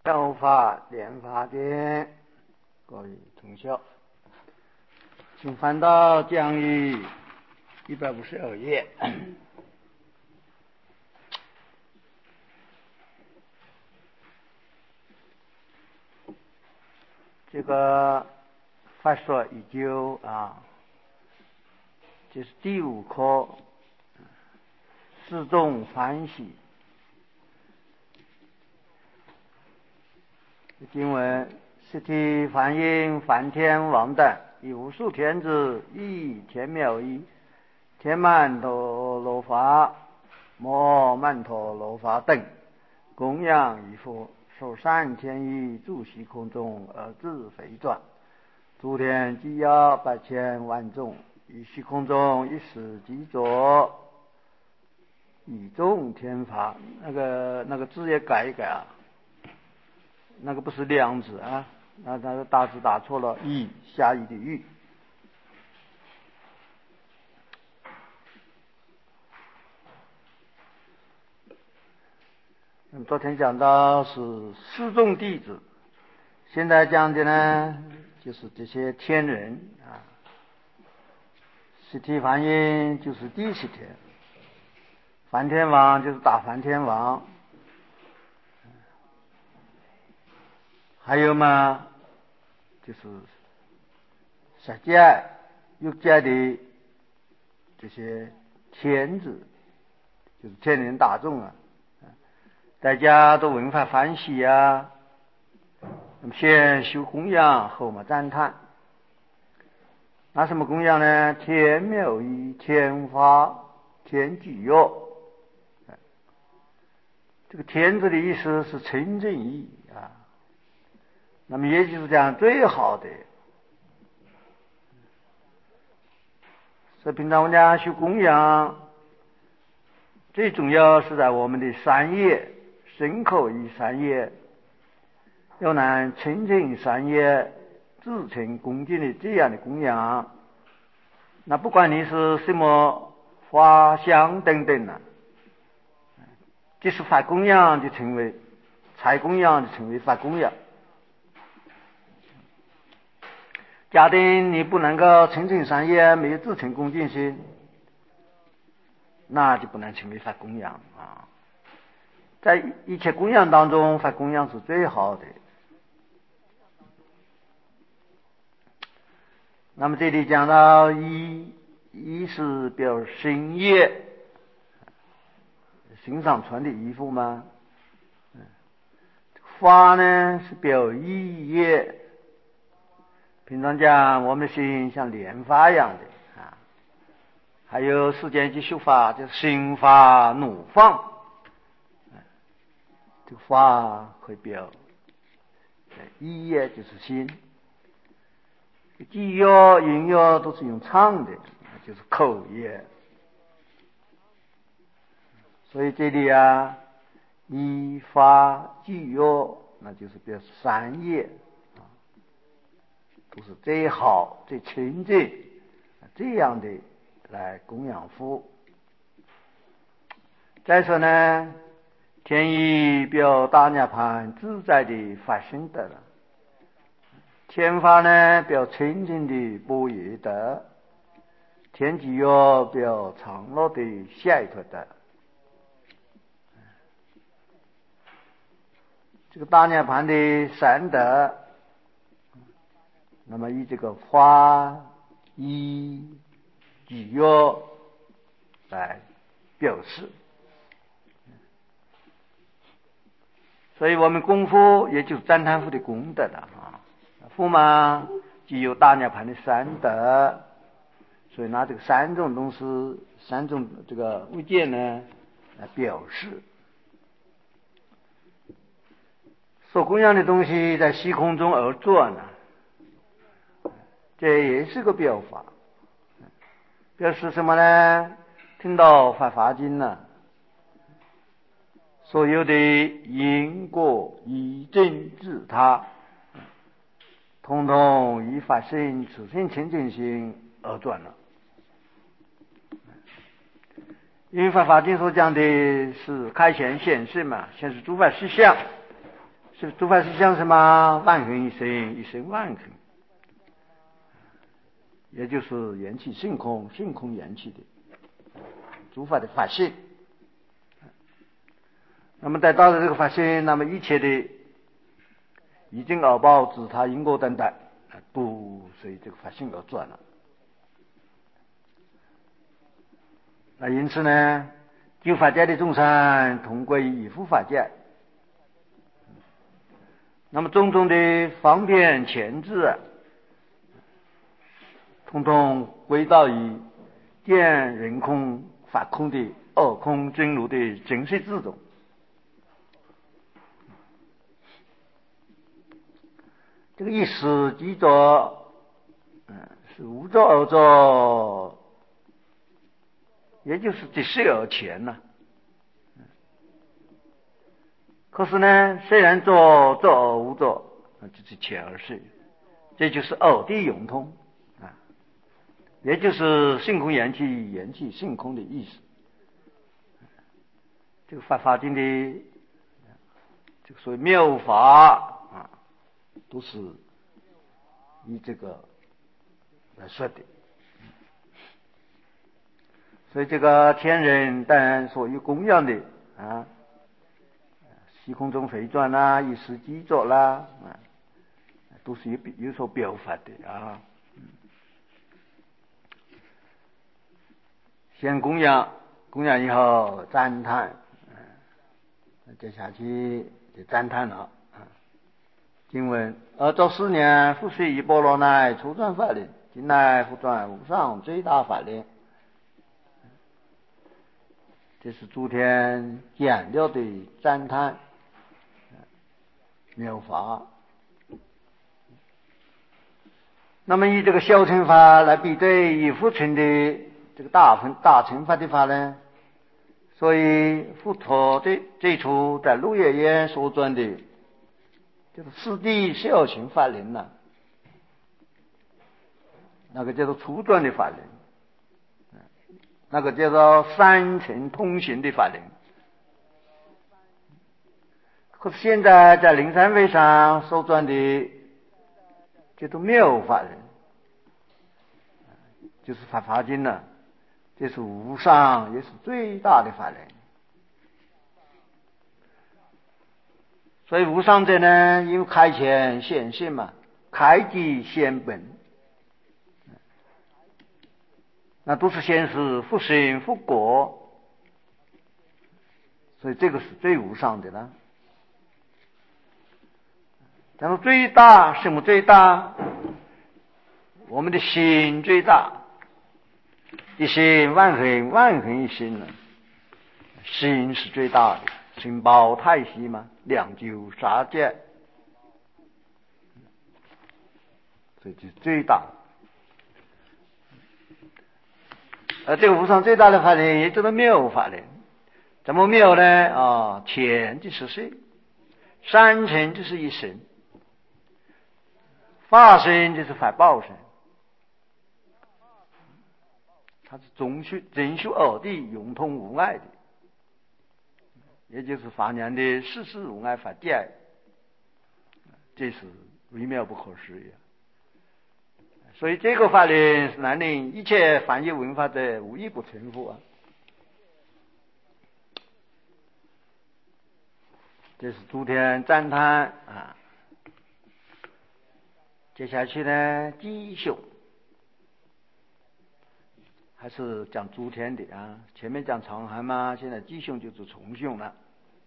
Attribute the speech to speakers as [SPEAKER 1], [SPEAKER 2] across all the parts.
[SPEAKER 1] 教法莲华典，各位同学，请翻到讲义152页。这个法说已究这是第5课，四众欢喜。经文：释提梵音梵天王等，以无数天子，以天妙义，天曼陀罗伐、摩曼陀罗伐等，供养一佛，受善天意，住虚空中而自飞转。诸天积压8千万众，于虚空中一时即作，以众天法。那个字也改一改啊。那个不是量字啊，那个大字打错了，义下义的义。昨天讲到是四众弟子，现在讲的呢就是这些天人啊。释提梵音就是第10天，梵天王就是大梵天王。还有嘛，就是色界、欲界的这些天子，就是天人大众啊，大家都闻法欢喜啊。那么先修供养，后嘛赞叹。拿什么供养呢？天妙义、天法、天具乐。这个天字的意思是清净义啊。那么也就是讲最好的，所以平常我们讲修供养，最重要是在我们的三业，身口意三业，要能清净三业，自诚恭敬的这样的供养。那不管你是什么花香等等啊，即是法供养就称为财供养，就称为法供养。假定你不能够清净三业，没有自诚恭敬心，那就不能成为法供养啊。在一切供养当中，法供养是最好的。那么这里讲到一是表身业，心上穿的衣服吗？法呢是表意业。平常讲我们的心像莲花一样的啊，还有世间即修法，就是心法怒放。这个法会表意业，就是心。偈乐、音乐都是用唱的，就是口业。所以这里啊，依法偈乐，那就是表示三业啊，都是最好、最清净这样的来供养佛。再说呢，天意表大涅槃自在的法身德了。天法呢表清净的般若德，天具乐表常乐的解脱德。这个大涅槃的三德，那么以这个法、意、具乐来表示。所以我们功夫也就是赞叹佛的功德了啊。佛嘛具有大涅槃的三德，所以拿这个三种东西、三种这个物件呢来表示。所供养的东西在虚空中而转呢，这也是个表法。表示什么呢？听到法华经呢，所有的因果依正自他，统统以法身此心清净心而转了。因为法华经所讲的是开显显示嘛，显示诸法实相， 是诸法实相什么？万恒一生，一生万恒，也就是缘起性空，性空缘起的诸法的法性。那么得到了这个法性，那么一切的已经而报、自他因果等等，都随这个法性而转了。那因此呢，就法界的众生同归于一佛法界。那么种种的方便前置，统统归到于见人空法空的二空真如的真实之中。这个一时即作，是无作而作，也就是即事而前呐。可是呢，虽然作，作而无作，就是前而事，这就是二谛永通啊，也就是性空缘起，缘起性空的意思。这个法经的这个所谓妙法啊，都是以这个来说的。所以这个天人当然所有供养的啊，虚空中飞转啦，一时即作啦，都是有所表法的啊。先供养，供养以后赞叹，接下去就赞叹了。经文：周4年，复随一波罗奈初转法轮，今来复转无上最大法轮。这是诸天讲了的赞叹妙法。那么以这个小乘法来比对以复乘的这个大乘法的法呢，所以佛陀最初在鹿野苑所转的就是四谛小乘法轮呐，那个叫做初转的法轮，那个叫做三乘通行的法轮。可是现在在灵山会上所转的叫做妙法轮，就是法经呢，这是无上也是最大的法轮。所以无上者呢，因为开前显现嘛，开即显本，那都是先是复生复果，所以这个是最无上的了。然后最大什么最大？我们的心最大，一心万恒，万恒一心了，心是最大的。心包太虚嘛，两究杀戒，所以就最大。而这个无上最大的法轮，也叫做妙法轮。怎么妙呢？前就是谁？三乘就是一神，法身就是法报身，它是真修二谛，永通无碍的，也就是法娘的世事无碍法界，这是微妙不可思议。所以这个法轮是难令一切凡有闻法者无一不成佛啊。这是诸天赞叹啊。接下去呢，吉凶，还是讲诸天的啊。前面讲长寒嘛，现在吉凶就是从凶了。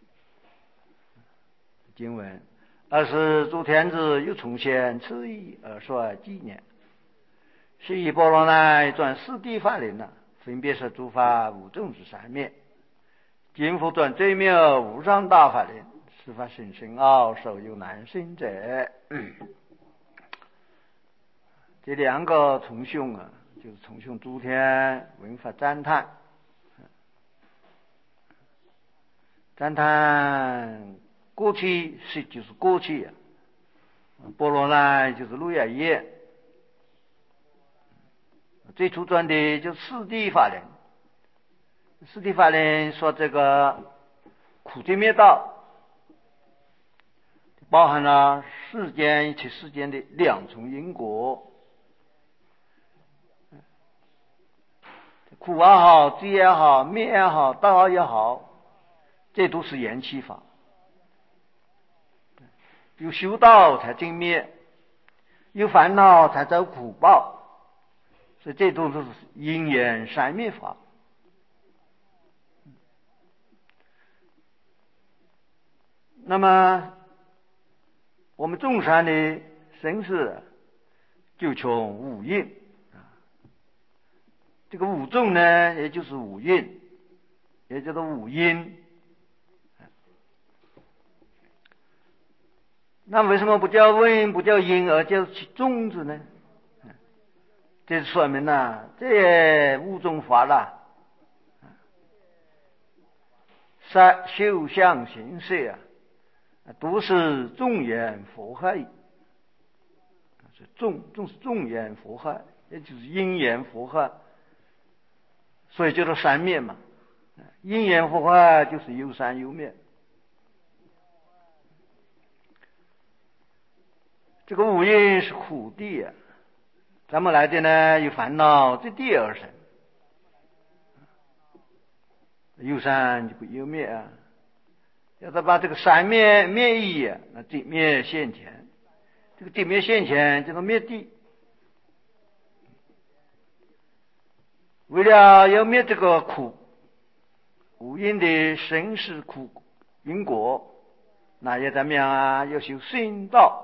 [SPEAKER 1] 经文：二是诸天子又重现次意而说纪念，是以波罗奈转四谛法轮了，分别是诸法无种之三面。今复转最妙无上大法轮，是法甚深奥，首有难生者。这两个重凶啊，就是重凶诸天闻法赞叹，赞叹过去是就是过去啊，波罗奈就是鹿野苑，最初转的就是四谛法轮。四谛法轮说这个苦集灭道， 包含了世间一切世间的两重因果，苦也好，罪也好，灭也好，道也好，这都是缘起法。有修道才证灭，有烦恼才遭苦报，所以这都是因缘三灭法。那么我们众生的生死就从五蕴，这个五众呢，也就是五蕴，也叫做五因。那为什么不叫问不叫因而叫其众字呢？这说明这五种法啦，修相行识都是众缘佛害，众是众缘佛害，也就是因缘佛害，所以叫做三灭嘛。因缘佛害就是有三有灭。这个五蕴是苦地咱们来的呢有烦恼，这地而生，有三就不有灭要他把这个三灭灭意那地灭现前，这个地灭现前叫做灭地。为了要灭这个苦五蕴的生死苦因果，那要怎么样要修圣道，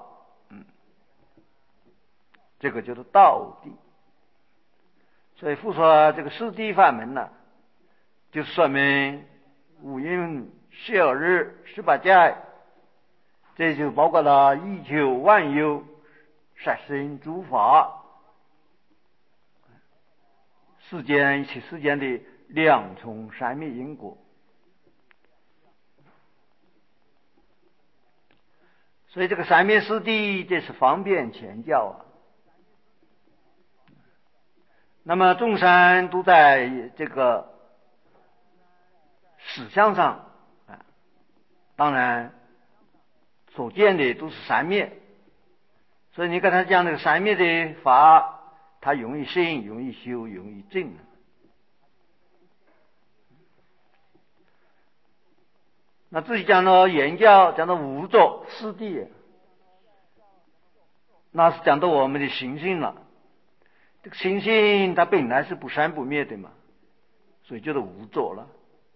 [SPEAKER 1] 这个叫做道地。所以复说这个四谛法门就是说明五蕴12日18界，这就包括了一切万有杀生诸法，世间一切世间的两重三灭因果。所以这个三灭四谛，这是方便前教那么众生都在这个实相上当然所见的都是三灭，所以你跟他讲这个三灭的法，他容易信，容易修，容易证。那自己讲到原教，讲到无作四谛，那是讲到我们的行性了。这个行性它本来是不生不灭的嘛，所以叫做无作了。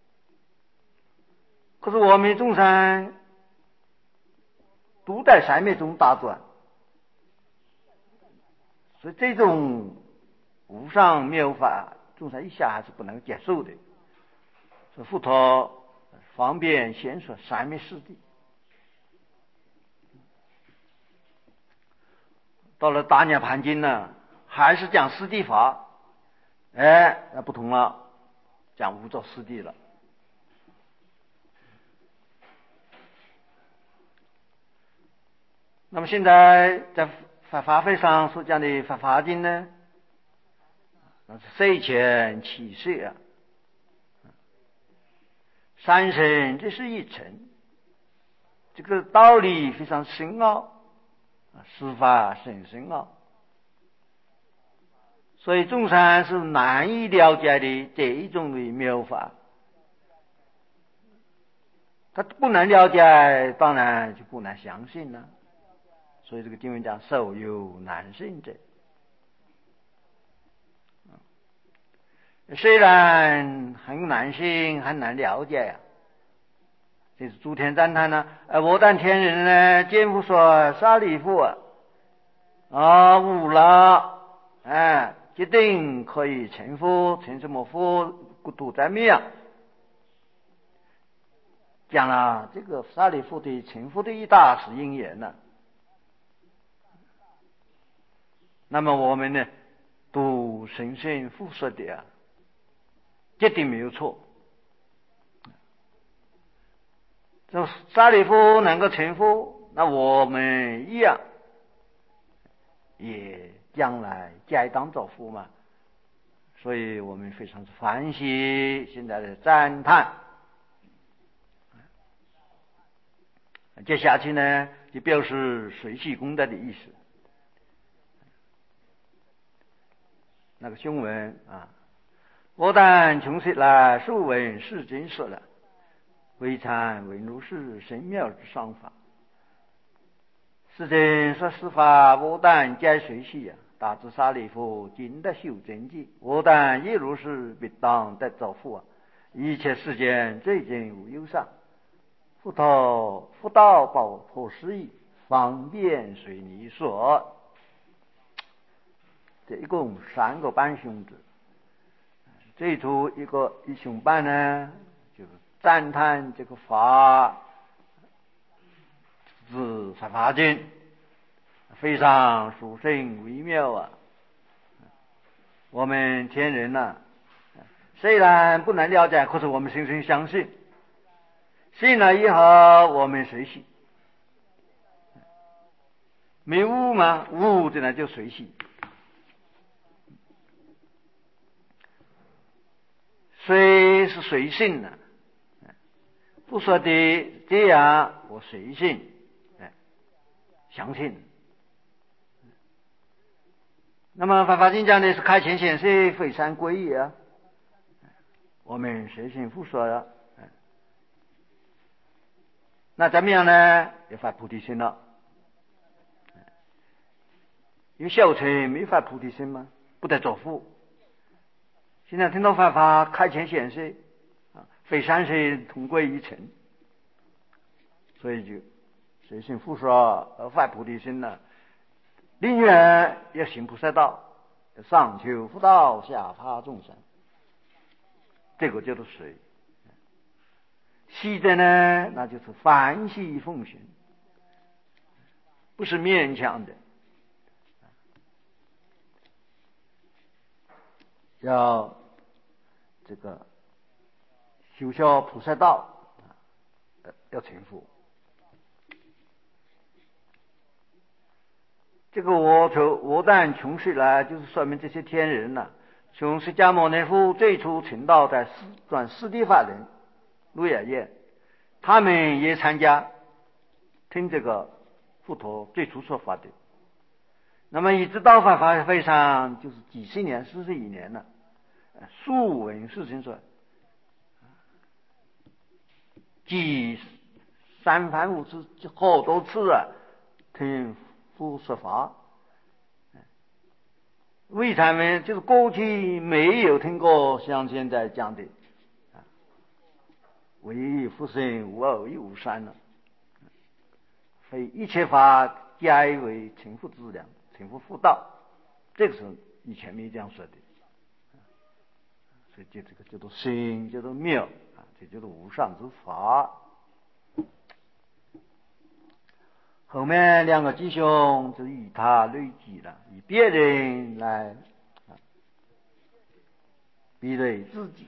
[SPEAKER 1] 可是我们众生都在三灭中打转，所以这种无上妙法，众生一下还是不能接受的。所以佛陀方便先说三灭四谛。到了大涅盘经还是讲四谛法，那不同了，讲无作四谛了。那么现在在法会上所讲的法华经呢，那是睡前起睡三生这是一尘，这个道理非常深奥，司法甚深奥，所以众生是难以了解的这一种的妙法。他不能了解，当然就不能相信了。所以这个经文讲受有难信者，虽然很难信，很难了解这是诸天赞叹我当天人呢，见佛说沙利弗悟了，决定可以成佛，成什么佛？故土在灭讲了这个沙利弗的成佛的一大是因缘那么我们呢，都深深复述的决定没有错。这沙利弗能够成佛，那我们一样也将来该当造佛嘛。所以我们非常欢喜，现在的赞叹。接下去呢， 就表示水系功德的意思。那个胸文啊，我等穷昔来数闻世经说了，未参闻如是神妙之上法。世经说是法，我等皆随喜啊。大智沙利佛经得修真记，我等亦如是必当得造福啊。一切世间最近无忧伤，佛道宝破失意，方便随你说。这一共3个半兄弟。最初一兄半呢，就是赞叹这个法是法华经，非常殊胜微妙啊。我们天人呢，虽然不能了解，可是我们深深相信，信了以后我们随喜。没悟吗？悟的呢就随喜。随是随性的，不说的这样我随性，相信。那么法华经讲的是开前显示非三归一啊，我们随性不说了，那怎么样呢？要发菩提心了。因为小乘没发菩提心嘛，不得作福。现在听到法华开前显示非三世同归一尘，所以就随性不说而发菩提心了。宁愿要行菩萨道，上求佛道，下化众生，这个叫做随。喜的呢，那就是欢喜奉行，不是勉强的，要这个修学菩萨道，要成佛。这个我等穷昔来，就是说明这些天人呐，从释迦牟尼佛最初成道在四地法人鹿野苑，他们也参加听这个佛陀最初说法的。那么一直到法华会上就是几十年，41年了，数闻世经说，几三番五次，好多次啊，听佛说法。为什么？就是过去没有听过像现在讲的唯一佛性无二亦无三了，非一切法皆为成佛之量，成佛佛道，这个是以前没这样说的。所以这个叫做心，叫做妙啊，这叫做无上之法。后面2个弟兄就以他类己了，以别人来比对自己。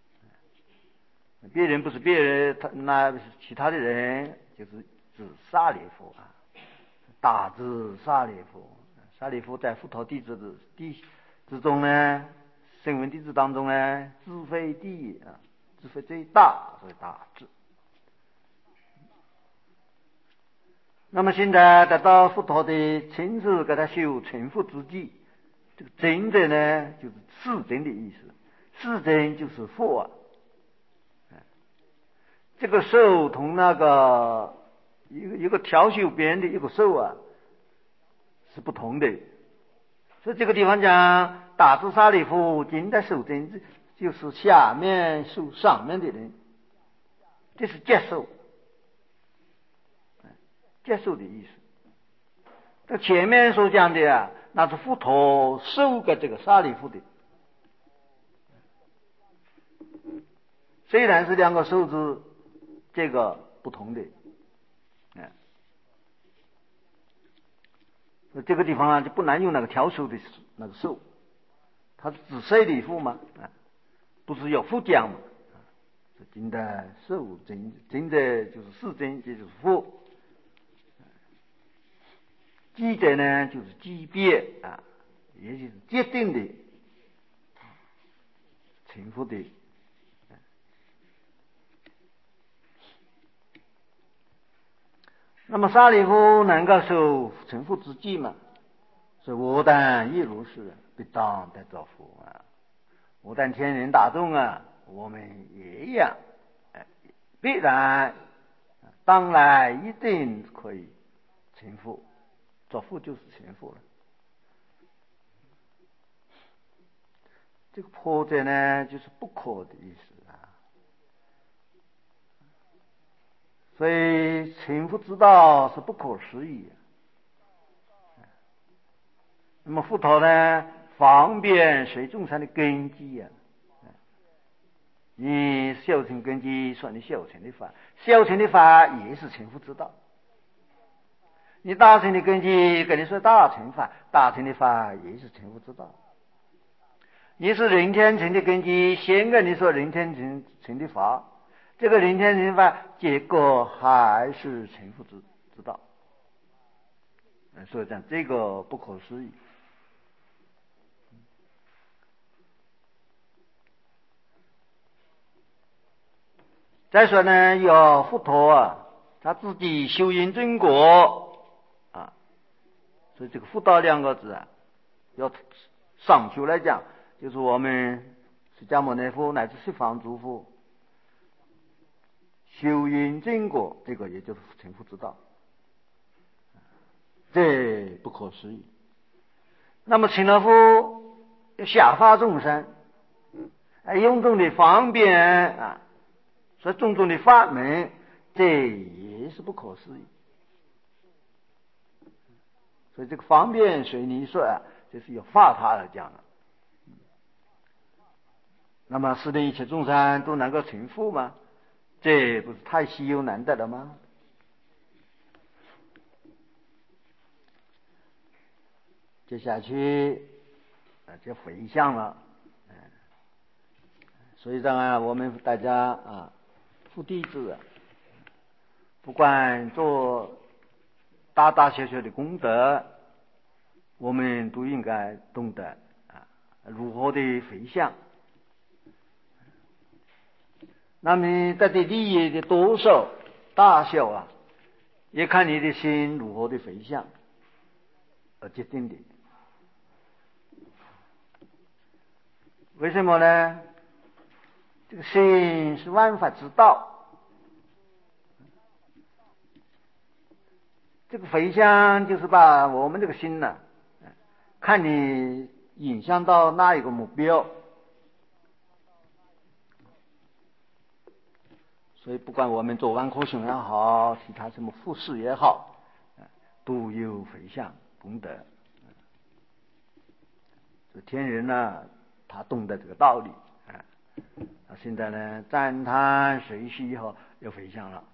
[SPEAKER 1] 别人不是别人，那其他的人就是指沙利佛啊，大智沙利佛。沙利佛在佛陀弟子之中呢，声闻弟子当中呢，智慧第一啊，智慧最大，所以大智。那么现在得到佛陀的亲自给他修成佛之际，这个真的呢，就是世真的意思。世真就是佛啊。这个手同那个一个调修边的一个手啊是不同的。所以这个地方讲大智沙利佛经的手真，就是下面受上面的人，这是接受。接受的意思。这前面所讲的啊，那是佛陀授给这个沙利佛的。虽然是2个手指，这个不同的。这个地方啊，就不能用那个调手的那个手，它是指谁的佛嘛？不是有佛讲嘛？经的受经的就是世经，这就是佛。记者呢，就是级别啊，也就是决定的成佛的。那那么舍利弗能够受成佛之际嘛，所以我等亦如是，必当得造佛啊！我等天人大众啊，我们也一样，必然当来一定可以成佛，造佛就是成佛了。这个破者呢，就是不可的意思啊。所以成佛之道是不可思议。那么佛陀呢，方便随众生的根基啊。你修成根基，说你修成的法，修成的法也是成佛之道。你大成的根基，跟你说大乘法，大乘的法也是成佛之道。你是人天成的根基，先跟你说人天成的法，这个人天成法结果还是成佛之道。所以讲这个不可思议。再说呢，有佛陀啊，他自己修因正果啊，所以这个佛道两个字啊，要上求来讲，就是我们释迦牟尼佛乃至十方诸佛修因正果，这个也就是成佛之道，这不可思议。那么成了佛要下化众生，用众的方便啊，所以种种的法门，这也是不可思议。所以这个方便随你说啊，这是有法他而讲的。那么使得一切众生都能够成佛吗？这不是太稀有难得了吗？接下去就回向了。所以当然我们大家啊，佛弟子啊，不管做大大小小的功德，我们都应该懂得啊如何的回向。那么得的利益的多少大小啊，也看你的心如何的回向而决定的。为什么呢？这个心是万法之道，这个回向就是把我们这个心呢，看你引向到哪一个目标。所以不管我们做完科学也好，其他什么复试也好，都有回向功德。这天人呢，他懂得这个道理啊。现在呢，赞叹随喜以后又回向了。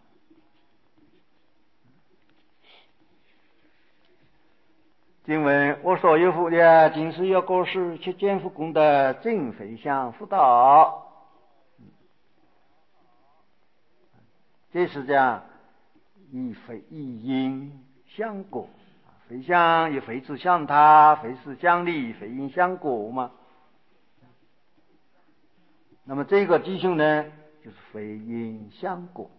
[SPEAKER 1] 经文：我所有福的，今世有过失，却见福功德，尽回向福道。这是讲以因相果，回向也回之向他，回事向利，回因相果嘛。那么这个弟兄呢，就是回因相果。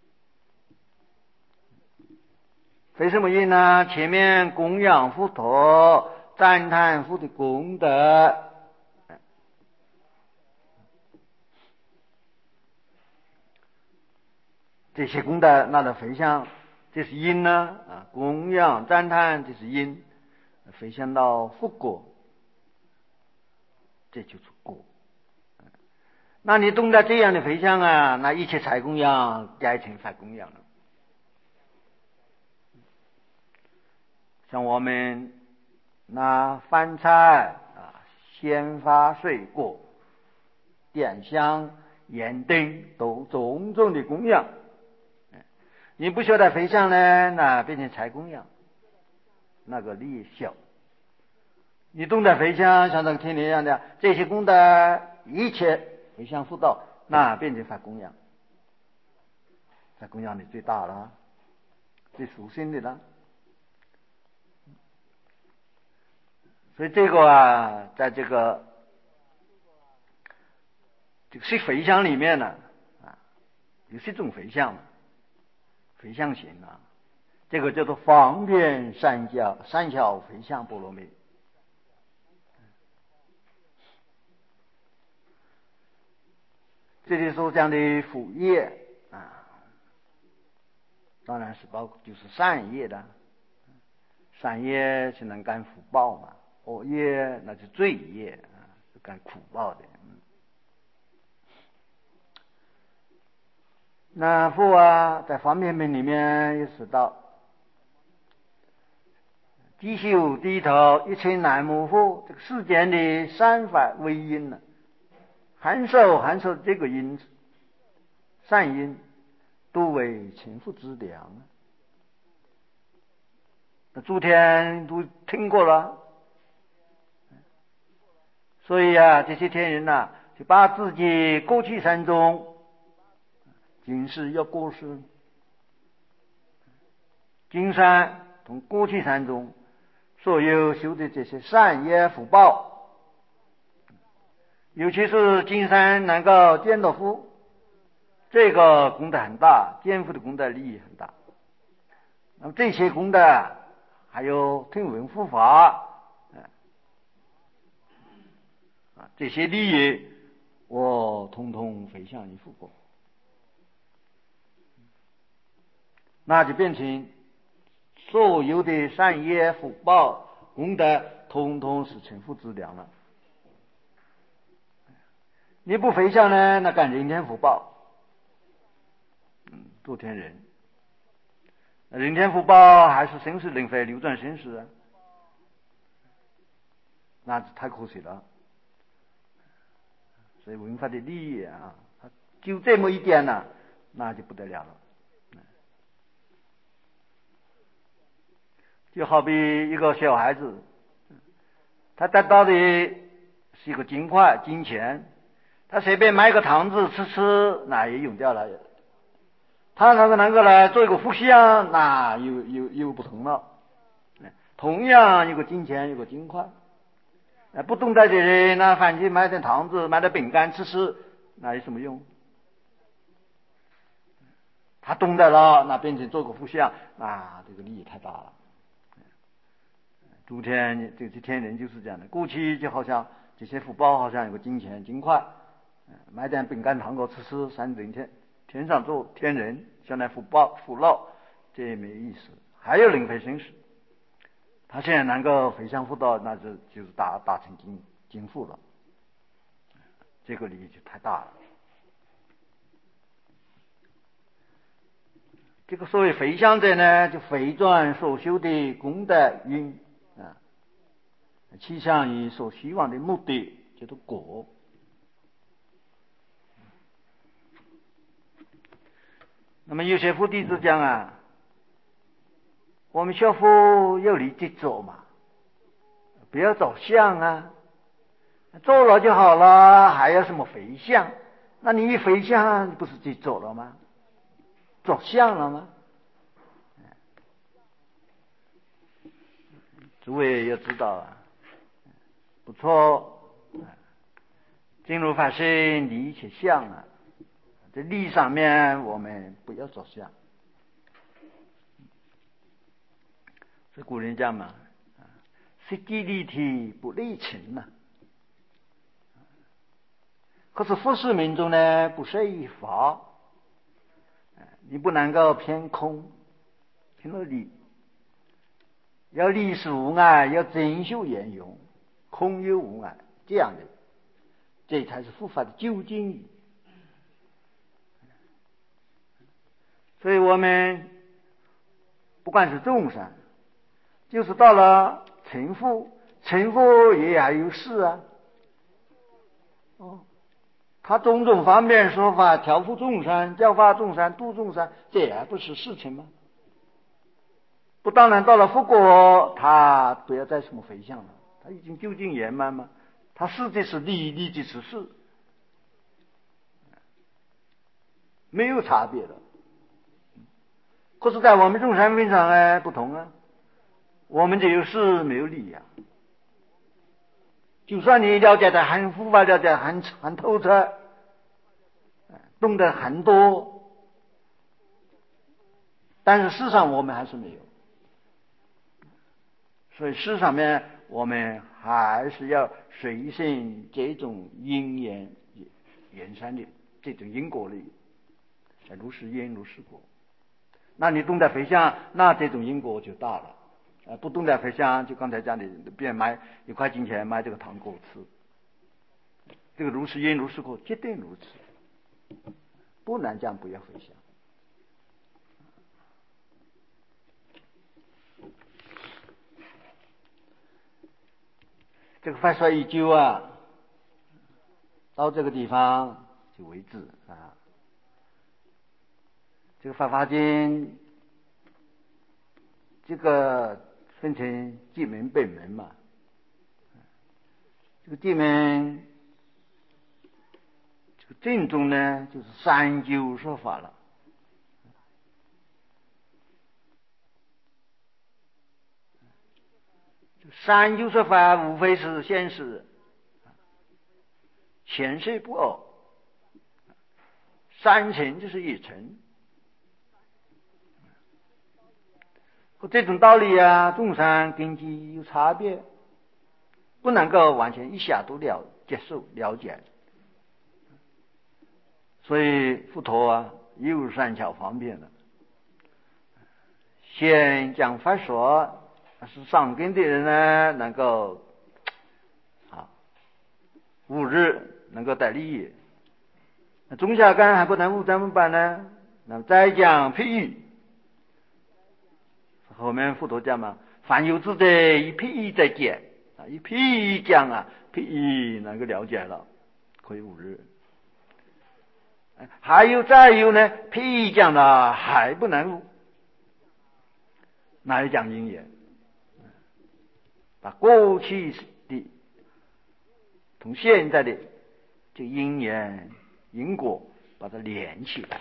[SPEAKER 1] 回什么因呢？前面供养佛陀，赞叹佛的功德，这些功德拿来回向，这是因呢啊，供养赞叹这是因，回向到佛果，这就是果。那你懂得这样的回向啊，那一切财供养改成法供养了。像我们拿饭菜啊、鲜花水果、点香、燃灯，都种种的供养。你不晓得回向呢，那变成财供养，那个利益小。你懂得回向，像这个天理一样的这些功德，一切回向佛道，那变成法供养。法供养的最大了，最殊胜的了。所以这个啊，在这个是回向里面呢，啊，有7种回向，回向行啊。 这个叫做方便善巧回向波罗蜜。这里所讲的福业啊，当然是包括就是善业的，善业是能干福报嘛，恶业那是罪业啊，是干苦报的。那佛啊，在方便面里面也说到，低修低头，一切南无佛，这个世间的善法为因呢，含受这个因，善因都为前夫之良。那诸天都听过了，所以啊，这些天人呐，就把自己过去生中今世要过世，今生从过去生中所有修的这些善业福报，尤其是今生能够见到佛，这个功德很大，见佛的功德利益很大。那么这些功德还有听闻佛法这些利益，我统统回向于佛国，那就变成所有的善业福报功德统统是成佛之良了。你不回向呢，那干人天福报，做天人，人天福报还是生死轮回流转生死啊，那太可惜了。所以文化的利益啊，就这么一点呢，那就不得了了。就好比一个小孩子，他得到的是一个金块金钱，他随便买个糖子吃，那也用掉了。他能够来做一个福相，那又不同了。同样一个金钱，一个金块，不懂得的人，那反正买点糖子，买点饼干吃，那有什么用？他懂得了，那变成做个福相，那这个利益太大了。诸天这些天人就是这样的，过去就好像这些福报好像有个金钱金块，买点饼干糖果吃，三等天上做天人，将来福报福乐，这也没意思。还有轮回生死，他现在能够回向佛道，那就是达成金富了，这个利益就太大了。这个所谓回向者呢，就回转所修的功德因趋向于所希望的目的，叫做果。那么有些佛弟子讲啊，我们学佛要立即做嘛，不要走相啊，做了就好了，还要什么回向？那你一回向，不是就走了吗？走相了吗？诸位要知道啊，不错，进入法身离一切相啊，在力上面我们不要走相。是古人讲嘛，实际立体不立情呐。可是佛事民众呢，不设一法，你不能够偏空，偏了理，要理是无碍，要真修圆融，空有无碍，这样的，这才是佛法的究竟义。所以我们不管是众生，就是到了成佛也还有事啊。他种种方面说法，调伏众生，教化众生，度众生，这还不是事情吗？不，当然到了佛国，他不要再什么回向了，他已经究竟圆满嘛，他事即是利，利即是事，没有差别了。可是，在我们众生身上不同啊，我们只有事没有理呀。就算你了解的很佛法，了解很透彻，懂得很多， 但是世上我们还是没有，所以世上面我们还是要随顺这种因缘缘善的这种因果力，如是因如是果。那你懂得回向，那这种因果就大了。不懂得回向，就刚才讲的，别人买1块金钱买这个糖果吃，这个如是因如是果，绝对如此，不能讲不要回向。这个法说一究啊，到这个地方就为止啊。这个法华经，这个分成戒门本门嘛。这个戒门，这个正宗呢，就是三究说法了。三究说法无非是现实，前世不偶，三乘就是一乘。和这种道理啊，众生根基有差别，不能够完全一下都接受了解。所以佛陀啊，有善巧方便的，先讲法说，是上根的人呢，能够悟日，能够得利益。中下根还不能悟，怎么办呢？那么再讲譬喻，后面佛陀讲嘛，凡有智者以譬喻在讲啊，以譬喻讲啊，譬喻能够了解了，可以悟日。还有再有呢，譬喻讲了还不能悟，那就讲因缘，把过去的同现在的这因缘因果把它连起来。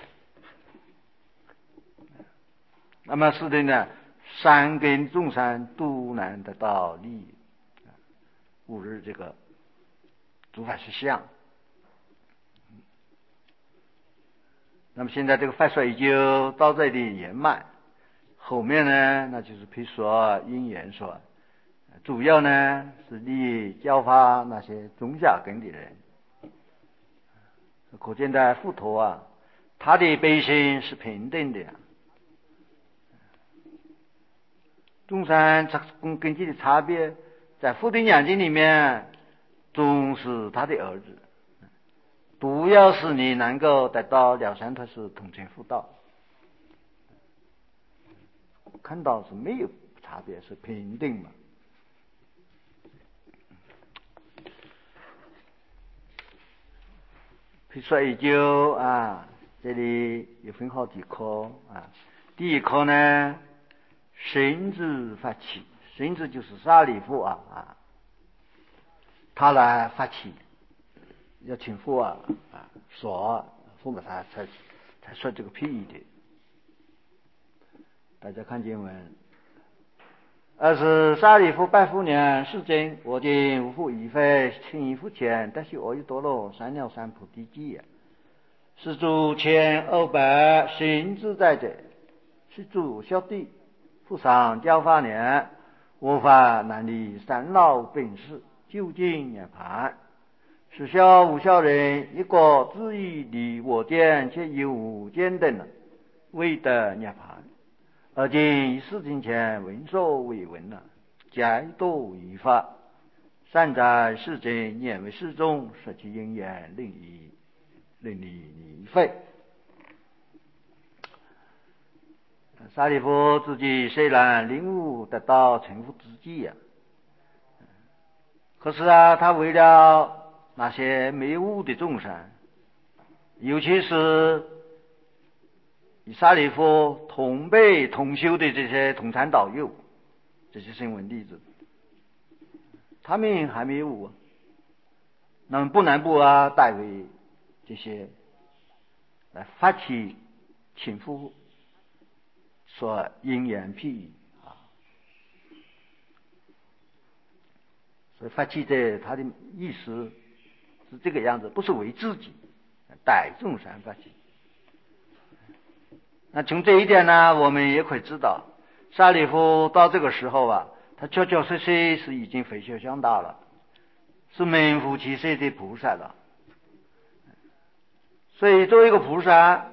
[SPEAKER 1] 那么是的呢，三根众生都能得到利益，悟日这个诸法实相。那么现在这个法说已经到这里圆满，后面呢，那就是譬如说因缘说，主要呢是利教化那些中下根的人。可见的佛陀啊，他的悲心是平等的，众生根基的差别，在佛的眼睛里面，总是他的儿子。主要是你能够得到了三他是统成佛道，看到是没有差别，是平等嘛。譬如说研究啊，这里有分好几科啊。第一科呢，神智发起，神智就是沙利夫啊，他来发起，要请佛啊说，佛把他才说这个譬喻的。大家看经文，二是沙利夫拜佛娘，世尊，我今无复已非，请以复前，但是我已堕落三藐三菩提记。是诸1500行自在者，是诸小弟，复上教法年，无法难离三老本事，究竟涅槃。是小无小人，一个自以离我见，且有无间等，未得涅槃。而今以世经前闻所未闻了，解度于法，善在世经，念为世中，舍其因缘，令你废。沙利夫自己虽然领悟得到成佛之际可是他为了那些没悟的众生，尤其是与沙利夫同辈同修的这些同参导友，这些声闻弟子，他们还没悟那么不能不代为这些来发起请佛说因缘譬喻所以发起者他的意思是这个样子，不是为自己，代众生发起。 那从这一点呢，我们也可以知道，舍利弗到这个时候啊，他确确实实是已经回向向大了，是名副其实的菩萨了。所以作为一个菩萨，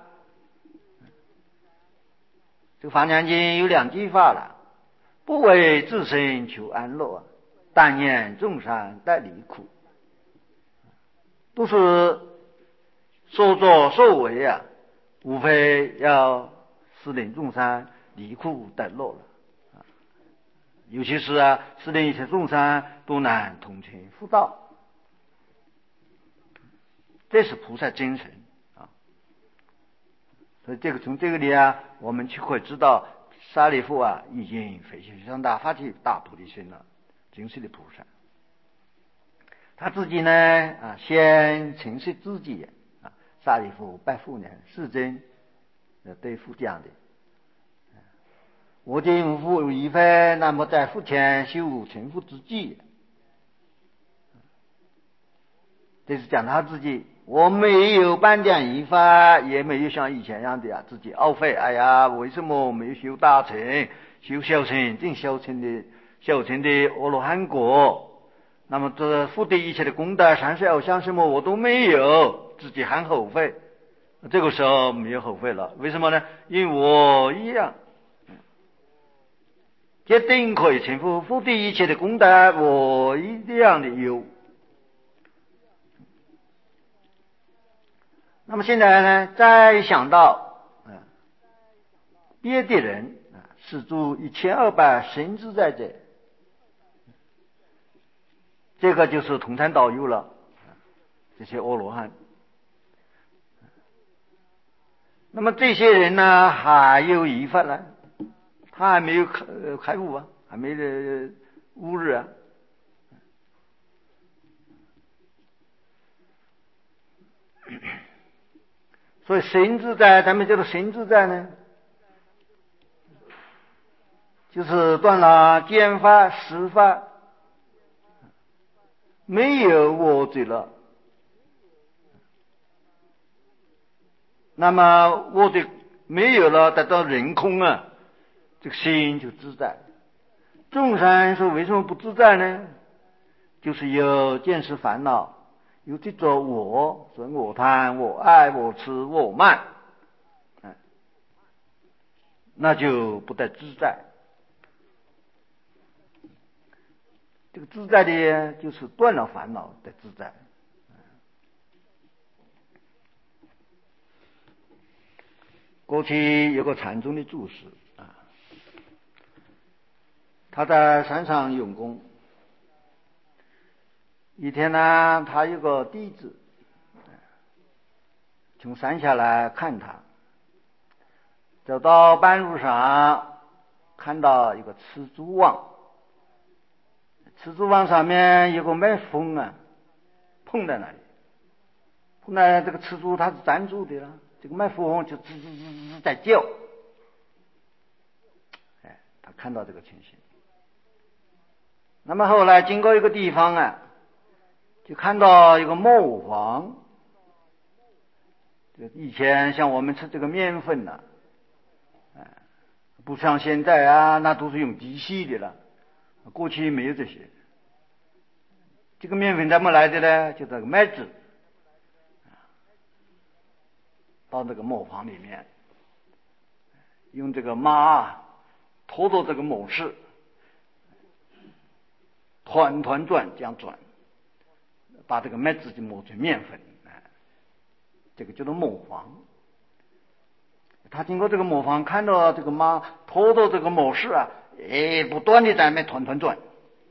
[SPEAKER 1] 这个《华严经》有2句话了：不为自身求安乐，但愿众生得离苦。都是所作所为啊，无非要使令众生离苦得乐了。尤其是啊，使令一切众生都能同情佛道，这是菩萨精神啊。所以从这个里啊，我们就会知道舍利弗啊已经回向向大，发起大菩提心了，真实的菩萨。他自己呢先陈述自己舍利弗拜复呢，世尊对复这样的：我今无复一非，那么在复前修成佛之际。这是讲他自己，我没有颁奖一法，也没有像以前一样的自己懊悔，哎呀，为什么没有修大乘、修小乘、正小乘的阿罗汉果？那么这福德一切的功德、善事偶像什么我都没有，自己很后悔。这个时候没有后悔了，为什么呢？因为我一样决定可以成佛，福德一切的功德我一样的有。那么现在呢，再想到别的人是诸1200神自在者，这个就是同参道友了，这些阿罗汉。那么这些人呢，还有一份呢，他还没有开悟啊，还没悟日啊。所以神自在，咱们叫做神自在呢，就是断了见法、识法，没有我执了。那么我的没有了，得到人空啊，这个心就自在。众生说为什么不自在呢？就是有见识烦恼，有这种我，所以我贪、我爱、我痴、我慢，那就不得自在。这个自在的，就是断了烦恼的自在。过去有个禅宗的住持他在山上用功。一天呢，他有个弟子从山下来看他，走到半路上，看到一个蜘蛛网，蜘蛛网上面有个麦蜂碰在那里，碰在这个蜘蛛它是粘住的了，这个麦蜂就吱吱吱吱在叫。他看到这个情形。那么后来经过一个地方就看到一个磨坊。以前像我们吃这个面粉不像现在那都是用机器的了，过去没有这些。这个面粉怎么来的呢？就这个麦子到这个磨坊里面，用这个马拖着这个磨石，团团转，这样转，把这个麦子就磨成面粉，这个叫做磨坊。他经过这个磨坊，看到这个马拖着这个磨石不断的在那团团转。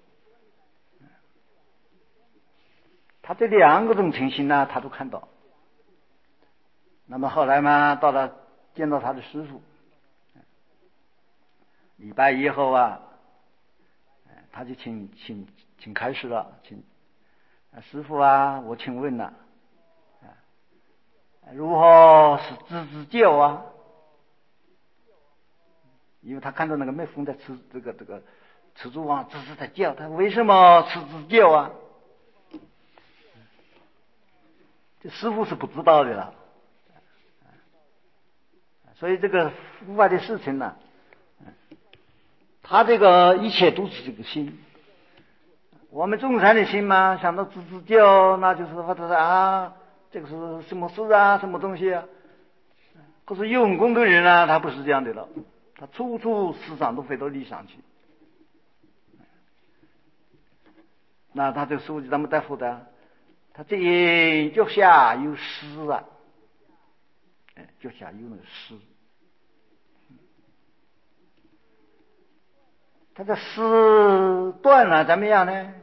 [SPEAKER 1] 他这2种情形呢，他都看到。那么后来嘛，到了见到他的师父，礼拜以后他就请开始了，请师父我请问如何是自救因为他看到那个麦蜂在吃这个蜘蛛网，吱吱在叫，他为什么吃自救这师父是不知道的了。 所以这个佛法的事情呢，他这个一切都是这个心。我们众生的心嘛，想到自救，那就是或者是啊，这个是什么事啊，什么东西啊？可是用功的人呢，他不是这样的了，他处处思想都飞到理上去。那他这个书记怎么答复的？他这一脚下有诗啊，脚下有那个诗。他的诗断了怎么样呢？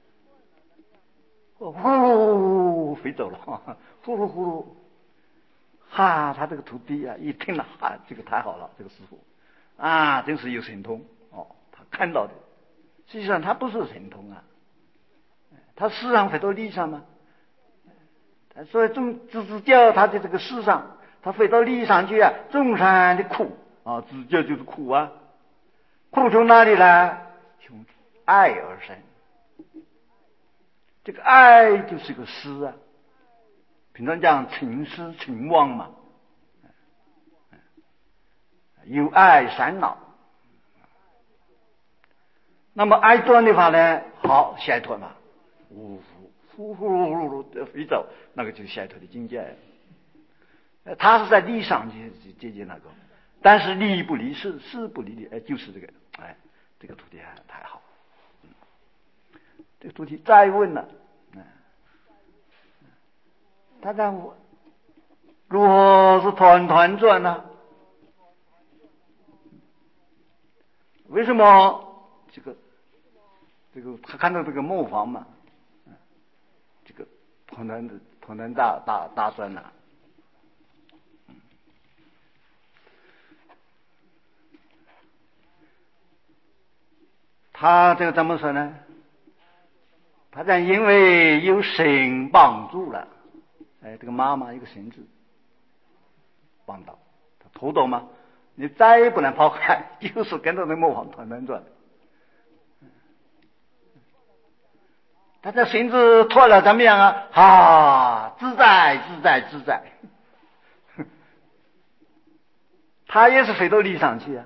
[SPEAKER 1] 呼噜飞走了，呼噜呼噜。哈，他这个徒弟啊，一听了，哈，这个太好了，这个师傅啊，真是有神通哦，他看到的。实际上他不是神通啊，他诗上飞到理上嘛。所以自教他的这个诗上，他飞到理上去啊，众生的苦啊，自教就是苦啊，苦从哪里来？从爱而生。这个爱就是个诗啊，平常讲情思情望嘛，有爱三恼。那么爱断的话呢，好解脱嘛，呼呼呼飞走，那个就是解脱的境界。他是在理上去接近那个，但是理不离事，事不离理，就是这个，这个徒弟太好。这个徒弟再问了，他让我如何是团团转呢？为什么这个他看到这个磨坊嘛，这个团团大转呢？他这个怎么说呢？他讲因为有神帮助了，这个妈妈一个神字帮到他头头嘛，你再也不能抛开，就是跟着那磨坊团团转。他这绳子脱了怎么样啊？啊，自在自在自在。他也是飞到理上去啊。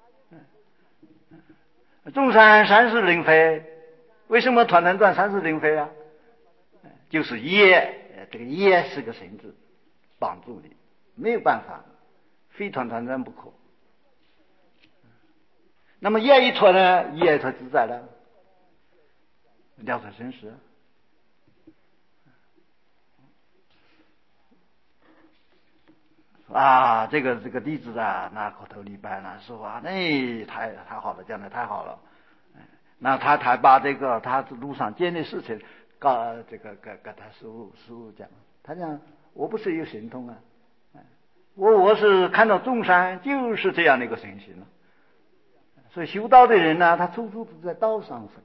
[SPEAKER 1] 众山三世轮回，为什么团团转三世轮回啊？就是业，这个业是个绳子绑住你，没有办法，非团团转不可。那么业一脱呢，业脱自在了，了脱生死。啊，这个弟子啊，那口头礼拜呢，说啊，那太好了，讲的太好了。那他把这个他路上见的事情跟他师傅讲，他讲我不是有神通啊，我是看到众生就是这样的一个神性了。所以修道的人呢，他处处都在道上飞。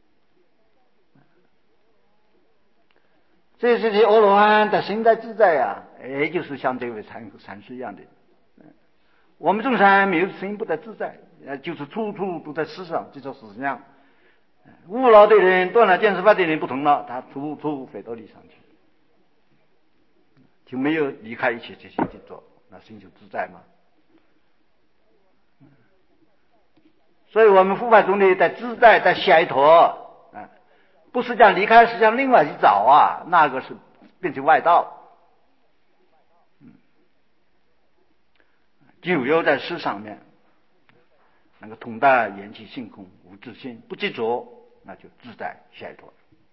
[SPEAKER 1] 这是阿罗汉的身在自在呀，就是像这位禅师一样的。我们众生没有身不在自在，就是处处都在世上，这叫思想。悟了的人，断了见识法的人不同了，他处处飞到理上去，就没有离开一切这些执着，那心就自在嘛。所以我们佛法中的在自在在解脱，不是讲离开，是讲另外去找啊，那个是变成外道。就有在世上面，那个通达缘起性空无自性，不执着，那就自在解脱。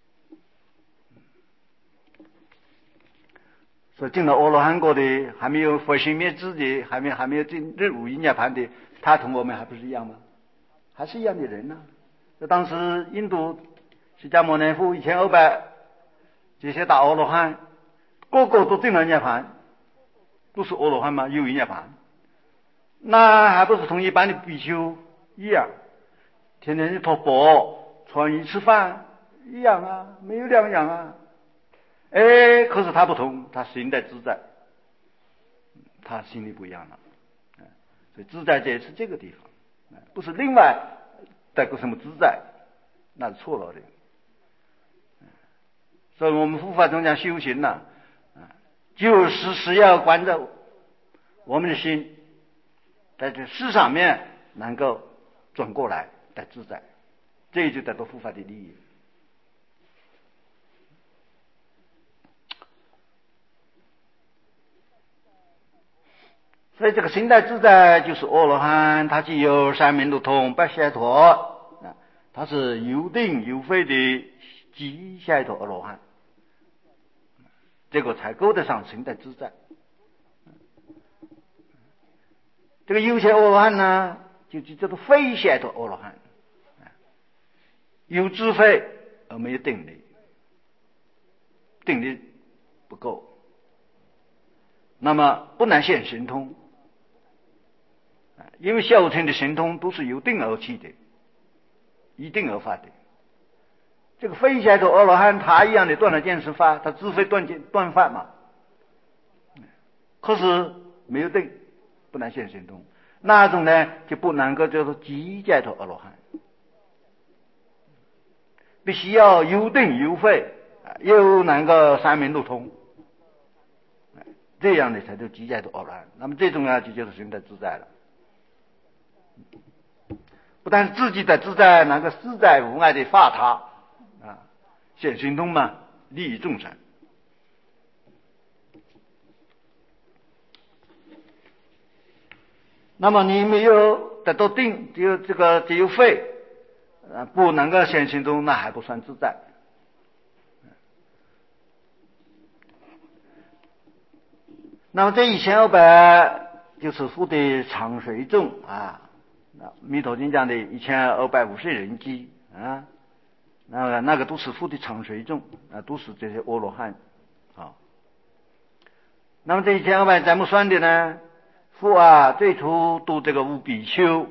[SPEAKER 1] 所以进了阿罗汉果的，还没有佛性灭智的，还没有进入无余涅槃的，他同我们还不是一样吗？还是一样的人呢。就当时印度释迦牟尼佛1200这些大阿罗汉，个个都进了涅槃，都是阿罗汉吗？有余涅槃，那还不是同一般的比丘一样，天天去托钵穿衣吃饭一样啊，没有两样啊。可是他不同，他心在自在，他心里不一样了。所以自在者是这个地方，不是另外带个什么自在，那是错了的。所以我们佛法中讲修行呢，就是要关照我们的心在这事上面能够转过来得自在，这就得到佛法的利益。所以这个心带自在就是阿罗汉，他具有三明六通八解脱，他是有定有慧的极解脱阿罗汉，这个才够得上心带自在。这个有解阿罗汉呢，就叫做非解脱阿罗汉，有智慧而没有定力，定力不够，那么不能现神通。因为小乘的神通都是由定而起的，依定而发的。这个非解脱阿罗汉他一样的断了见识法，他智慧断法嘛，可是没有定，不能现神通，那种呢就不能够叫做极解脱阿罗汉，必须要有定有慧，又能够三明六通，这样的才叫极解脱阿罗汉。那么最重要的就是心得自在了，不但是自己的自在，能够自在无碍的化他现神通嘛，利益众生。那么你没有得到定，只有慧，不能够现神通，那还不算自在。那么这1200就是佛的长随众弥陀经讲的1250人机那个都是佛的长随众都是这些阿罗汉那么这1200怎么算的呢？佛最初度这个五比丘